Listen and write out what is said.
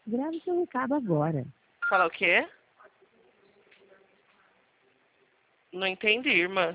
Grave seu recado agora. Fala o quê? Não entendi, irmã.